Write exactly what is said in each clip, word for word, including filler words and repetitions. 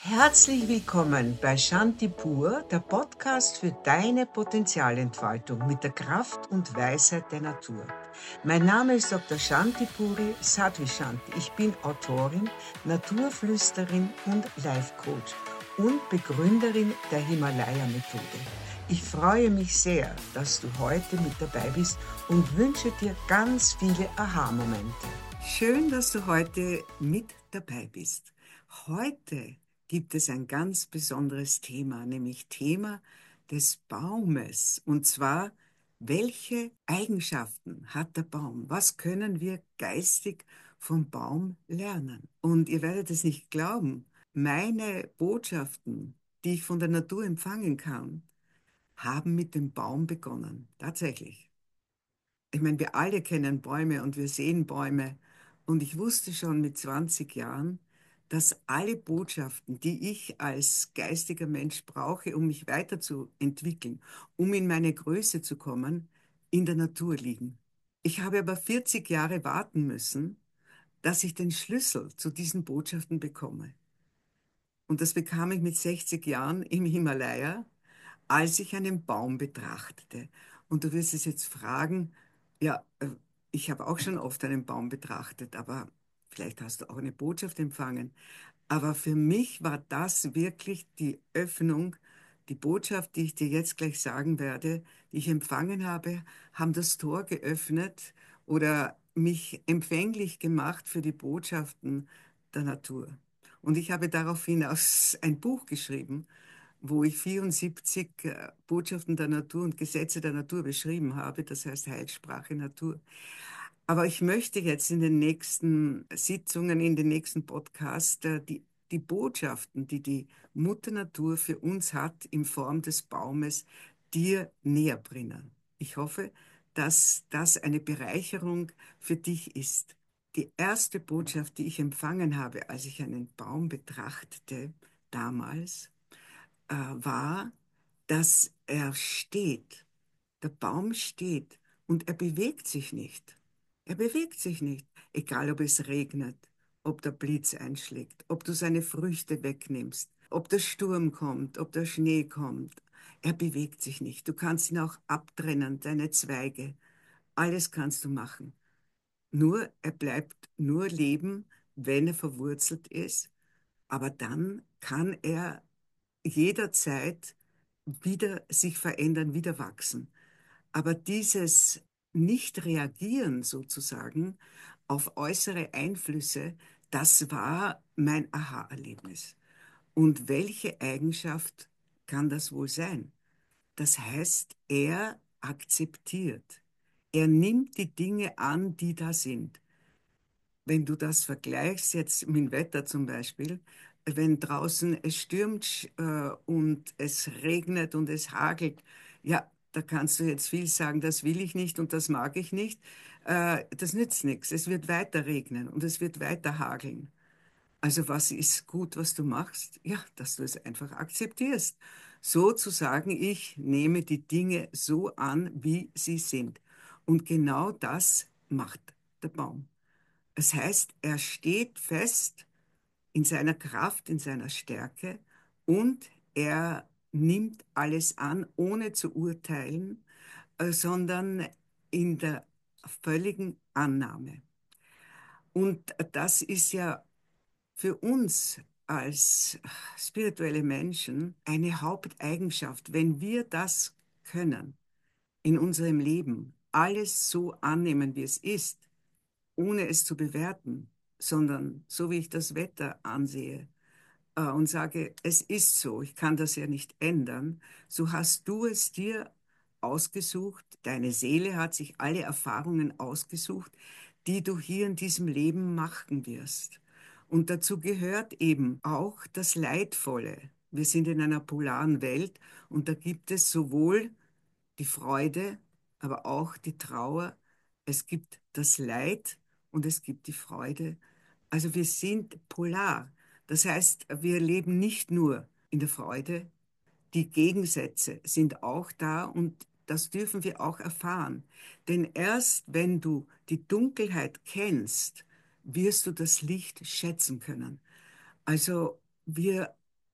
Herzlich willkommen bei Shanti Pur, der Podcast für deine Potenzialentfaltung mit der Kraft und Weisheit der Natur. Mein Name ist Doktor Shanti Puri Sadhvi Shanti. Ich bin Autorin, Naturflüsterin und Life Coach und Begründerin der Himalaya-Methode. Ich freue mich sehr, dass du heute mit dabei bist und wünsche dir ganz viele Aha-Momente. Schön, dass du heute mit dabei bist. Heute gibt es ein ganz besonderes Thema, nämlich Thema des Baumes. Und zwar, welche Eigenschaften hat der Baum? Was können wir geistig vom Baum lernen? Und ihr werdet es nicht glauben, meine Botschaften, die ich von der Natur empfangen kann, haben mit dem Baum begonnen. Tatsächlich. Ich meine, wir alle kennen Bäume und wir sehen Bäume. Und ich wusste schon mit zwanzig Jahren, dass alle Botschaften, die ich als geistiger Mensch brauche, um mich weiterzuentwickeln, um in meine Größe zu kommen, in der Natur liegen. Ich habe aber vierzig Jahre warten müssen, dass ich den Schlüssel zu diesen Botschaften bekomme. Und das bekam ich mit sechzig Jahren im Himalaya, als ich einen Baum betrachtete. Und du wirst es jetzt fragen, ja, äh, ich habe auch schon oft einen Baum betrachtet, aber vielleicht hast du auch eine Botschaft empfangen. Aber für mich war das wirklich die Öffnung, die Botschaft, die ich dir jetzt gleich sagen werde, die ich empfangen habe, haben das Tor geöffnet oder mich empfänglich gemacht für die Botschaften der Natur. Und ich habe daraufhin aus ein Buch geschrieben, wo ich vierundsiebzig äh, Botschaften der Natur und Gesetze der Natur beschrieben habe, das heißt Heilsprache Natur. Aber ich möchte jetzt in den nächsten Sitzungen, in den nächsten Podcast, äh, die, die Botschaften, die die Mutter Natur für uns hat in Form des Baumes, dir näher bringen. Ich hoffe, dass das eine Bereicherung für dich ist. Die erste Botschaft, die ich empfangen habe, als ich einen Baum betrachtete, damals, äh, war, dass er steht. Der Baum steht und er bewegt sich nicht. Er bewegt sich nicht, egal ob es regnet, ob der Blitz einschlägt, ob du seine Früchte wegnimmst, ob der Sturm kommt, ob der Schnee kommt. Er bewegt sich nicht. Du kannst ihn auch abtrennen, deine Zweige. Alles kannst du machen. Nur er bleibt nur leben, wenn er verwurzelt ist. Aber dann kann er jederzeit wieder sich verändern, wieder wachsen. Aber dieses Nicht-Reagieren sozusagen auf äußere Einflüsse, das war mein Aha-Erlebnis. Und welche Eigenschaft kann das wohl sein? Das heißt, er akzeptiert. Er nimmt die Dinge an, die da sind. Wenn du das vergleichst, jetzt mit dem Wetter zum Beispiel, wenn draußen es stürmt äh, und es regnet und es hagelt, ja, da kannst du jetzt viel sagen, das will ich nicht und das mag ich nicht. Äh, das nützt nichts. Es wird weiter regnen und es wird weiter hageln. Also was ist gut, was du machst? Ja, dass du es einfach akzeptierst. Sozusagen, ich nehme die Dinge so an, wie sie sind. Und genau das macht der Baum. Es heißt, er steht fest in seiner Kraft, in seiner Stärke und er nimmt alles an, ohne zu urteilen, äh, sondern in der völligen Annahme. Und das ist ja für uns als spirituelle Menschen eine Haupteigenschaft. Wenn wir das können in unserem Leben, alles so annehmen, wie es ist, ohne es zu bewerten, sondern so wie ich das Wetter ansehe äh, und sage, es ist so, ich kann das ja nicht ändern, so hast du es dir ausgesucht, deine Seele hat sich alle Erfahrungen ausgesucht, die du hier in diesem Leben machen wirst. Und dazu gehört eben auch das Leidvolle. Wir sind in einer polaren Welt und da gibt es sowohl die Freude, aber auch die Trauer. Es gibt das Leid und es gibt die Freude. Also wir sind polar. Das heißt, wir leben nicht nur in der Freude, die Gegensätze sind auch da und das dürfen wir auch erfahren. Denn erst wenn du die Dunkelheit kennst, wirst du das Licht schätzen können. Also wir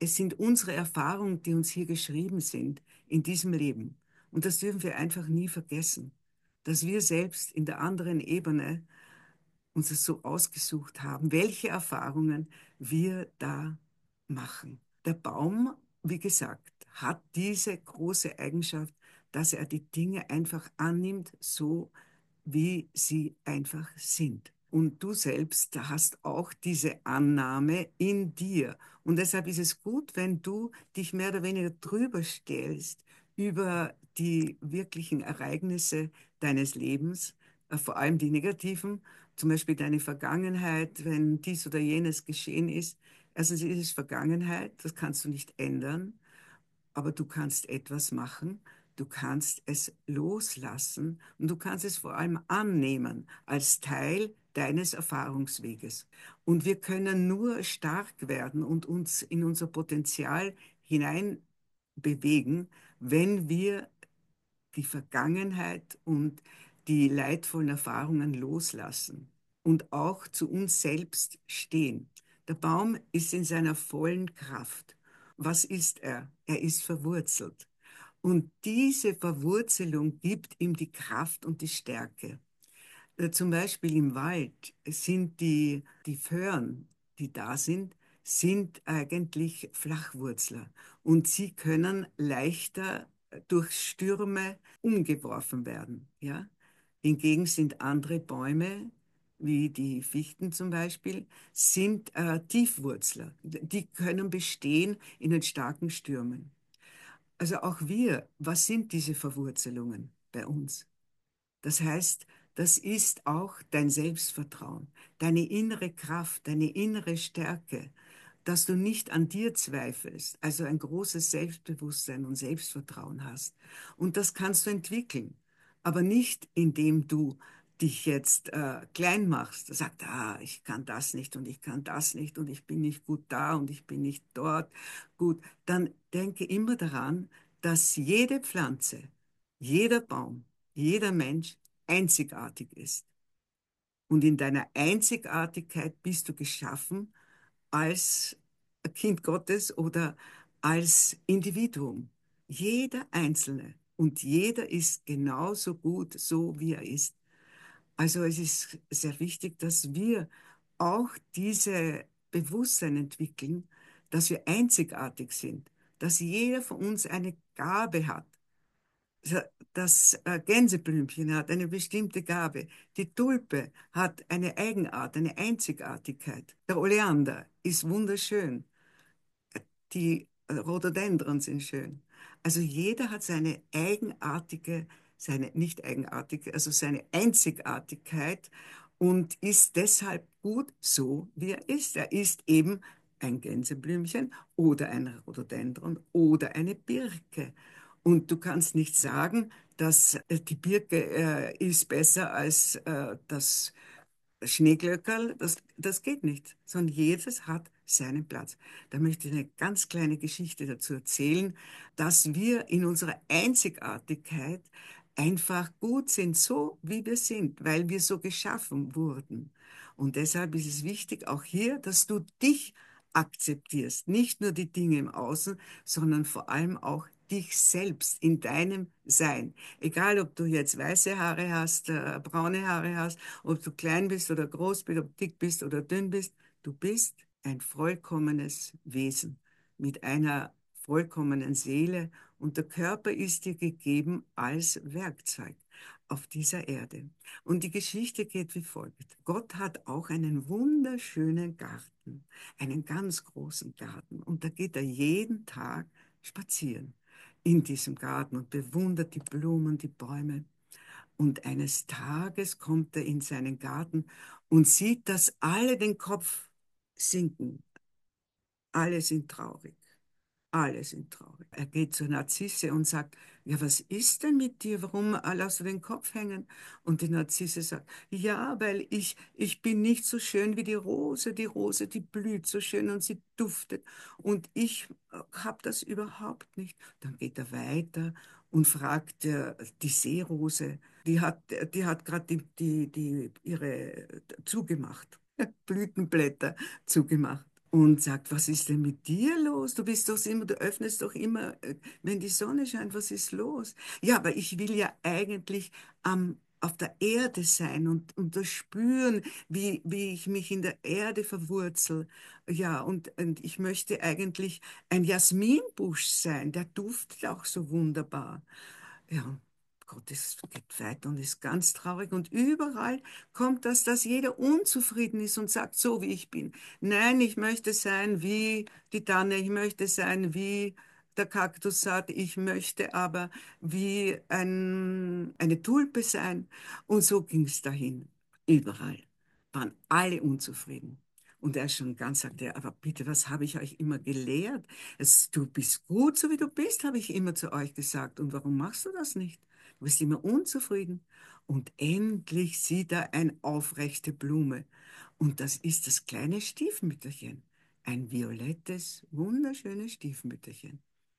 es sind unsere Erfahrungen, die uns hier geschrieben sind, in diesem Leben. Und das dürfen wir einfach nie vergessen, dass wir selbst in der anderen Ebene uns das so ausgesucht haben, welche Erfahrungen wir da machen. Der Baum, wie gesagt, hat diese große Eigenschaft, dass er die Dinge einfach annimmt, so wie sie einfach sind. Und du selbst hast auch diese Annahme in dir. Und deshalb ist es gut, wenn du dich mehr oder weniger drüber stellst über die wirklichen Ereignisse deines Lebens, äh, vor allem die negativen, zum Beispiel deine Vergangenheit, wenn dies oder jenes geschehen ist. Erstens ist es Vergangenheit, das kannst du nicht ändern, aber du kannst etwas machen. Du kannst es loslassen und du kannst es vor allem annehmen als Teil deines Erfahrungsweges. Und wir können nur stark werden und uns in unser Potenzial hinein bewegen, wenn wir die Vergangenheit und die leidvollen Erfahrungen loslassen und auch zu uns selbst stehen. Der Baum ist in seiner vollen Kraft. Was ist er? Er ist verwurzelt. Und diese Verwurzelung gibt ihm die Kraft und die Stärke. Äh, Zum Beispiel im Wald sind die, die Föhren, die da sind, sind eigentlich Flachwurzler und sie können leichter durch Stürme umgeworfen werden. Ja? Hingegen sind andere Bäume, wie die Fichten zum Beispiel, sind äh, Tiefwurzler. Die können bestehen in den starken Stürmen. Also auch wir, was sind diese Verwurzelungen bei uns? Das heißt, das ist auch dein Selbstvertrauen, deine innere Kraft, deine innere Stärke, dass du nicht an dir zweifelst, also ein großes Selbstbewusstsein und Selbstvertrauen hast. Und das kannst du entwickeln, aber nicht indem du dich jetzt äh, klein machst, sagst, ah, ich kann das nicht und ich kann das nicht und ich bin nicht gut da und ich bin nicht dort. Gut, dann denke immer daran, dass jede Pflanze, jeder Baum, jeder Mensch einzigartig ist. Und in deiner Einzigartigkeit bist du geschaffen als Kind Gottes oder als Individuum. Jeder Einzelne und jeder ist genauso gut, so wie er ist. Also es ist sehr wichtig, dass wir auch diese Bewusstsein entwickeln, dass wir einzigartig sind, dass jeder von uns eine Gabe hat. Das äh, Gänseblümchen hat eine bestimmte Gabe. Die Tulpe hat eine Eigenart, eine Einzigartigkeit. Der Oleander ist wunderschön. Die Rhododendron sind schön. Also jeder hat seine eigenartige, seine nicht eigenartige, also seine Einzigartigkeit und ist deshalb gut so, wie er ist. Er ist eben ein Gänseblümchen oder ein Rhododendron oder eine Birke. Und du kannst nicht sagen, dass äh, die Birke äh, ist besser als äh, das Schneeglöckerl, das, das geht nicht, sondern jedes hat seinen Platz. Da möchte ich eine ganz kleine Geschichte dazu erzählen, dass wir in unserer Einzigartigkeit einfach gut sind, so wie wir sind, weil wir so geschaffen wurden. Und deshalb ist es wichtig, auch hier, dass du dich akzeptierst, nicht nur die Dinge im Außen, sondern vor allem auch dich selbst in deinem Sein. Egal, ob du jetzt weiße Haare hast, äh, braune Haare hast, ob du klein bist oder groß bist, ob du dick bist oder dünn bist, du bist ein vollkommenes Wesen mit einer vollkommenen Seele und der Körper ist dir gegeben als Werkzeug auf dieser Erde. Und die Geschichte geht wie folgt. Gott hat auch einen wunderschönen Garten, einen ganz großen Garten und da geht er jeden Tag spazieren in diesem Garten und bewundert die Blumen, die Bäume. Und eines Tages kommt er in seinen Garten und sieht, dass alle den Kopf sinken. Alle sind traurig. Alle sind traurig. Er geht zur Narzisse und sagt, ja, was ist denn mit dir? Warum äh, lässt du den Kopf hängen? Und die Narzisse sagt, ja, weil ich, ich bin nicht so schön wie die Rose. Die Rose, die blüht so schön und sie duftet. Und ich habe das überhaupt nicht. Dann geht er weiter und fragt äh, die Seerose, die hat, die hat gerade die, die, die, ihre zugemacht, Blütenblätter zugemacht. und sagt, was ist denn mit dir los? Du bist doch immer, du öffnest doch immer, äh, wenn die Sonne scheint, was ist los? Ja, aber ich will ja eigentlich am, auf der Erde sein und, und das spüren, wie, wie ich mich in der Erde verwurzel. Ja, und, und ich möchte eigentlich ein Jasminbusch sein, der duftet auch so wunderbar. Ja, Gott, es geht weiter und ist ganz traurig. Und überall kommt das, dass jeder unzufrieden ist und sagt, so wie ich bin. Nein, ich möchte sein wie die Tanne, ich möchte sein wie der Kaktus sagt, ich möchte aber wie ein, eine Tulpe sein. Und so ging es dahin. Überall waren alle unzufrieden. Und er schon ganz sagte, aber bitte, was habe ich euch immer gelehrt? Es, du bist gut, so wie du bist, habe ich immer zu euch gesagt. Und warum machst du das nicht? Du bist immer unzufrieden. Und endlich sieht er eine aufrechte Blume. Und das ist das kleine Stiefmütterchen. Ein violettes, wunderschönes Stiefmütterchen.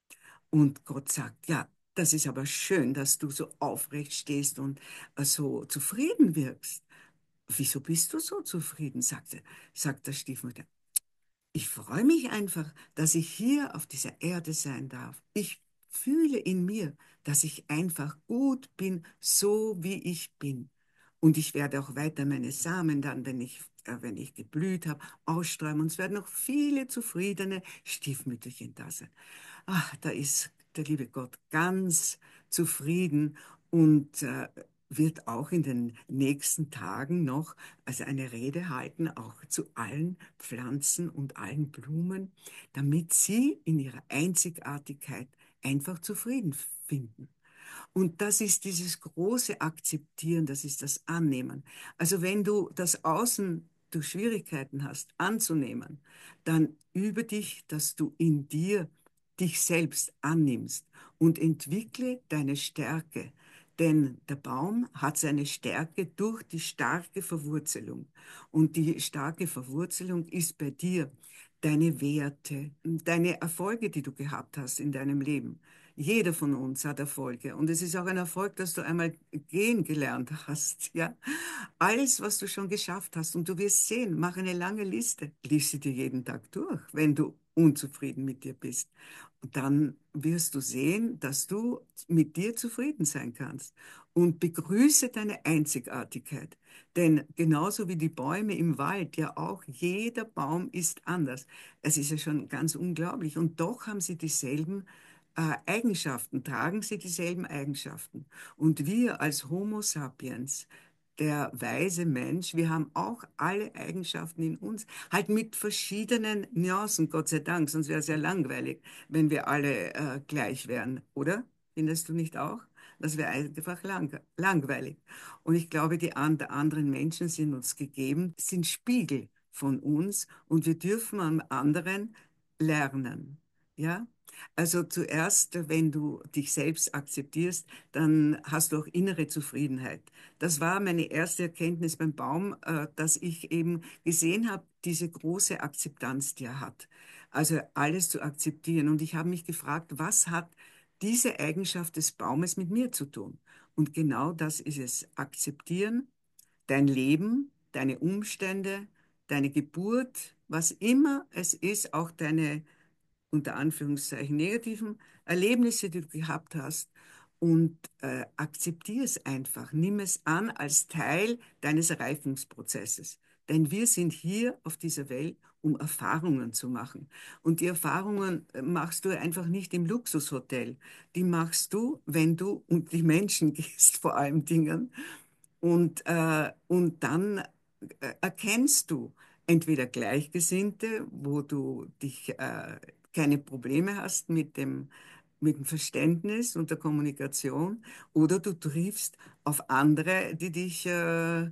Und Gott sagt, ja, das ist aber schön, dass du so aufrecht stehst und äh, so zufrieden wirkst. Wieso bist du so zufrieden? sagte, sagt der Stiefmutter. Ich freue mich einfach, dass ich hier auf dieser Erde sein darf. Ich fühle in mir, dass ich einfach gut bin, so wie ich bin. Und ich werde auch weiter meine Samen dann, wenn ich, äh, wenn ich geblüht habe, ausstreuen. Und es werden noch viele zufriedene Stiefmütterchen da sein. Ach, da ist der liebe Gott ganz zufrieden und äh, wird auch in den nächsten Tagen noch also eine Rede halten, auch zu allen Pflanzen und allen Blumen, damit sie in ihrer Einzigartigkeit einfach zufrieden finden. Und das ist dieses große Akzeptieren, das ist das Annehmen. Also wenn du das Außen du Schwierigkeiten hast anzunehmen, dann übe dich, dass du in dir dich selbst annimmst und entwickle deine Stärke. Denn der Baum hat seine Stärke durch die starke Verwurzelung. Und die starke Verwurzelung ist bei dir deine Werte, deine Erfolge, die du gehabt hast in deinem Leben. Jeder von uns hat Erfolge. Und es ist auch ein Erfolg, dass du einmal gehen gelernt hast. Ja? Alles, was du schon geschafft hast. Und du wirst sehen, mach eine lange Liste. Lies sie dir jeden Tag durch, wenn du unzufrieden mit dir bist. Und dann wirst du sehen, dass du mit dir zufrieden sein kannst. Und begrüße deine Einzigartigkeit. Denn genauso wie die Bäume im Wald, ja auch, jeder Baum ist anders. Es ist ja schon ganz unglaublich. Und doch haben sie dieselben äh, Eigenschaften, tragen sie dieselben Eigenschaften. Und wir als Homo sapiens, der weise Mensch, wir haben auch alle Eigenschaften in uns, halt mit verschiedenen Nuancen, Gott sei Dank, sonst wäre es ja langweilig, wenn wir alle äh, gleich wären, oder? Findest du nicht auch? Das wäre einfach lang, langweilig. Und ich glaube, die an, anderen Menschen sind uns gegeben, sind Spiegel von uns und wir dürfen am anderen lernen. Ja? Also zuerst, wenn du dich selbst akzeptierst, dann hast du auch innere Zufriedenheit. Das war meine erste Erkenntnis beim Baum, äh, dass ich eben gesehen habe, diese große Akzeptanz, die er hat. Also alles zu akzeptieren. Und ich habe mich gefragt, was hat diese Eigenschaft des Baumes mit mir zu tun? Und genau das ist es. Akzeptieren, dein Leben, deine Umstände, deine Geburt, was immer es ist, auch deine unter Anführungszeichen negativen Erlebnisse, die du gehabt hast, und äh, akzeptiere es einfach. Nimm es an als Teil deines Reifungsprozesses. Denn wir sind hier auf dieser Welt, um Erfahrungen zu machen. Und die Erfahrungen äh, machst du einfach nicht im Luxushotel. Die machst du, wenn du unter die Menschen gehst, vor allen Dingen. Und, äh, und dann äh, erkennst du entweder Gleichgesinnte, wo du dich äh, keine Probleme hast mit dem, mit dem Verständnis und der Kommunikation, oder du triffst auf andere, die dich äh,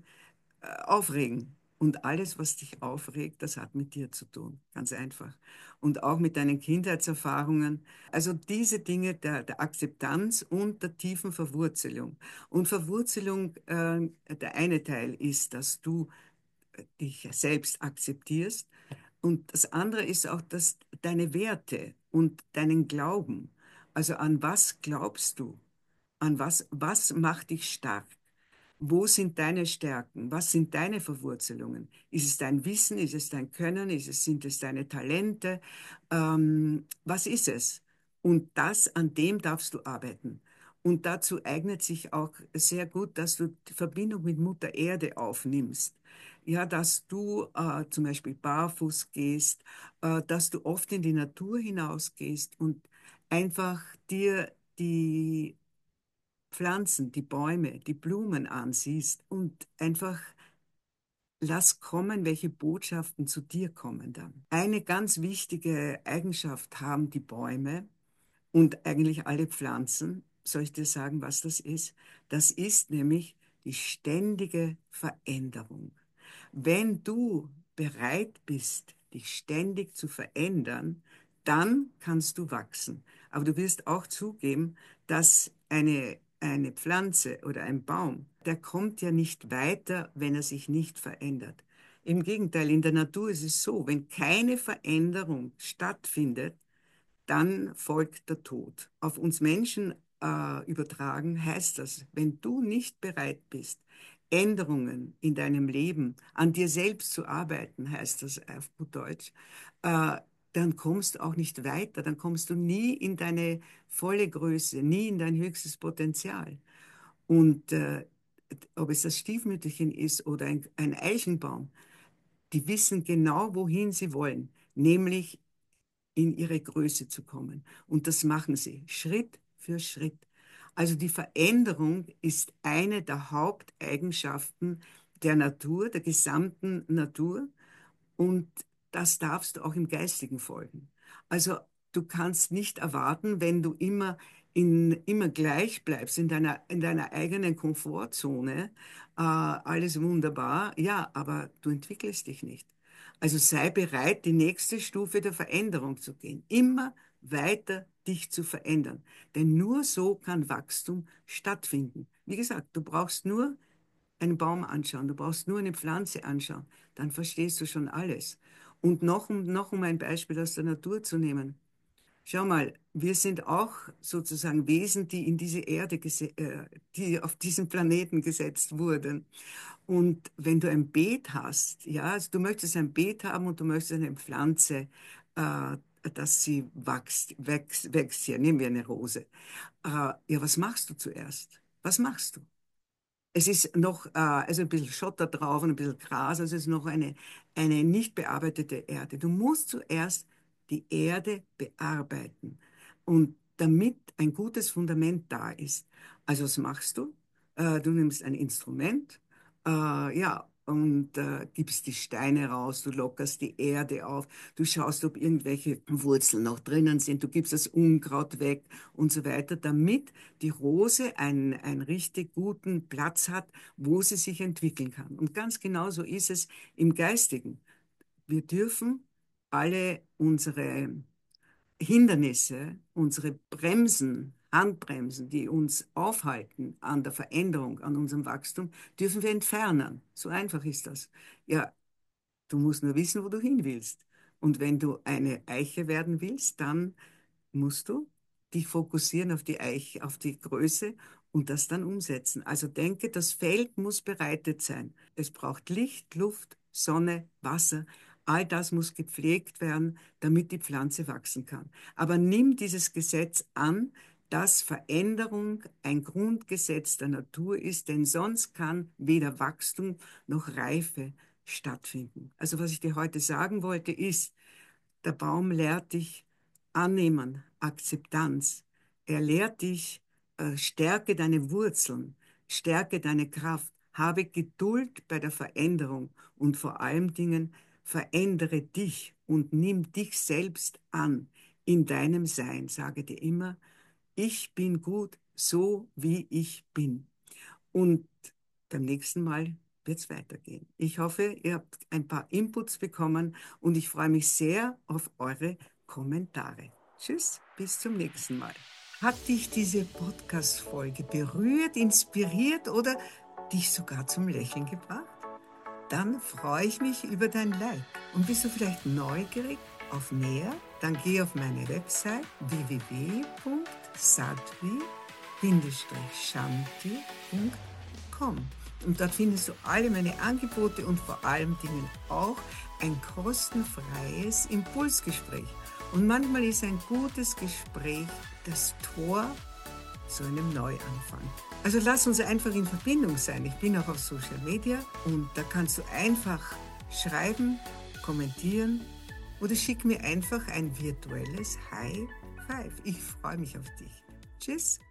aufregen. Und alles, was dich aufregt, das hat mit dir zu tun. Ganz einfach. Und auch mit deinen Kindheitserfahrungen. Also diese Dinge der, der Akzeptanz und der tiefen Verwurzelung. Und Verwurzelung, äh, der eine Teil ist, dass du dich selbst akzeptierst. Und das andere ist auch, dass deine Werte und deinen Glauben, also an was glaubst du? An was, was macht dich stark? Wo sind deine Stärken? Was sind deine Verwurzelungen? Ist es dein Wissen? Ist es dein Können? Ist es, sind es deine Talente? Ähm, was ist es? Und das, an dem darfst du arbeiten. Und dazu eignet sich auch sehr gut, dass du die Verbindung mit Mutter Erde aufnimmst. Ja, dass du äh, zum Beispiel barfuß gehst, äh, dass du oft in die Natur hinausgehst und einfach dir die Pflanzen, die Bäume, die Blumen ansiehst und einfach lass kommen, welche Botschaften zu dir kommen dann. Eine ganz wichtige Eigenschaft haben die Bäume und eigentlich alle Pflanzen. Soll ich dir sagen, was das ist? Das ist nämlich die ständige Veränderung. Wenn du bereit bist, dich ständig zu verändern, dann kannst du wachsen. Aber du wirst auch zugeben, dass eine, eine Pflanze oder ein Baum, der kommt ja nicht weiter, wenn er sich nicht verändert. Im Gegenteil, in der Natur ist es so, wenn keine Veränderung stattfindet, dann folgt der Tod. Auf uns Menschen äh, übertragen heißt das, wenn du nicht bereit bist, Änderungen in deinem Leben, an dir selbst zu arbeiten, heißt das auf gut Deutsch, äh, dann kommst du auch nicht weiter, dann kommst du nie in deine volle Größe, nie in dein höchstes Potenzial. Und äh, ob es das Stiefmütterchen ist oder ein, ein Eichenbaum, die wissen genau, wohin sie wollen, nämlich in ihre Größe zu kommen. Und das machen sie Schritt für Schritt. Also die Veränderung ist eine der Haupteigenschaften der Natur, der gesamten Natur. Und das darfst du auch im Geistigen folgen. Also du kannst nicht erwarten, wenn du immer, in, immer gleich bleibst in deiner, in deiner eigenen Komfortzone, äh, alles wunderbar, ja, aber du entwickelst dich nicht. Also sei bereit, die nächste Stufe der Veränderung zu gehen. Immer weiter dich zu verändern. Denn nur so kann Wachstum stattfinden. Wie gesagt, du brauchst nur einen Baum anschauen, du brauchst nur eine Pflanze anschauen, dann verstehst du schon alles. Und noch um, noch um ein Beispiel aus der Natur zu nehmen. Schau mal, wir sind auch sozusagen Wesen, die in diese Erde, gese- äh, die auf diesen Planeten gesetzt wurden. Und wenn du ein Beet hast, ja, also du möchtest ein Beet haben und du möchtest eine Pflanze, äh, dass sie wächst, wächst, wächst hier, nehmen wir eine Rose. Äh, ja, was machst du zuerst? Was machst du? Es ist noch äh, also ein bisschen Schotter drauf und ein bisschen Gras, also es ist noch eine, eine nicht bearbeitete Erde. Du musst zuerst die Erde bearbeiten und damit ein gutes Fundament da ist. Also was machst du? Äh, du nimmst ein Instrument, äh, ja, und äh, gibst die Steine raus, du lockerst die Erde auf, du schaust, ob irgendwelche Wurzeln noch drinnen sind, du gibst das Unkraut weg und so weiter, damit die Rose einen, einen richtig guten Platz hat, wo sie sich entwickeln kann. Und ganz genauso ist es im Geistigen. Wir dürfen alle unsere Hindernisse, unsere Bremsen, Handbremsen, die uns aufhalten an der Veränderung, an unserem Wachstum, dürfen wir entfernen. So einfach ist das. Ja, du musst nur wissen, wo du hin willst. Und wenn du eine Eiche werden willst, dann musst du dich fokussieren auf die Eiche, auf die Größe und das dann umsetzen. Also denke, das Feld muss bereitet sein. Es braucht Licht, Luft, Sonne, Wasser. All das muss gepflegt werden, damit die Pflanze wachsen kann. Aber nimm dieses Gesetz an, dass Veränderung ein Grundgesetz der Natur ist, denn sonst kann weder Wachstum noch Reife stattfinden. Also was ich dir heute sagen wollte, ist, der Baum lehrt dich annehmen, Akzeptanz. Er lehrt dich, äh, stärke deine Wurzeln, stärke deine Kraft, habe Geduld bei der Veränderung und vor allen Dingen verändere dich und nimm dich selbst an in deinem Sein. Sage dir immer, ich bin gut so, wie ich bin. Und beim nächsten Mal wird es weitergehen. Ich hoffe, ihr habt ein paar Inputs bekommen und ich freue mich sehr auf eure Kommentare. Tschüss, bis zum nächsten Mal. Hat dich diese Podcast-Folge berührt, inspiriert oder dich sogar zum Lächeln gebracht? Dann freue ich mich über dein Like. Und bist du vielleicht neugierig auf mehr? Dann geh auf meine Website w w w punkt sadhvi Shanti punkt com Und dort findest du alle meine Angebote und vor allem Dingen auch ein kostenfreies Impulsgespräch. Und manchmal ist ein gutes Gespräch das Tor zu einem Neuanfang. Also lass uns einfach in Verbindung sein. Ich bin auch auf Social Media und da kannst du einfach schreiben, kommentieren oder schick mir einfach ein virtuelles High Five. Ich freue mich auf dich. Tschüss.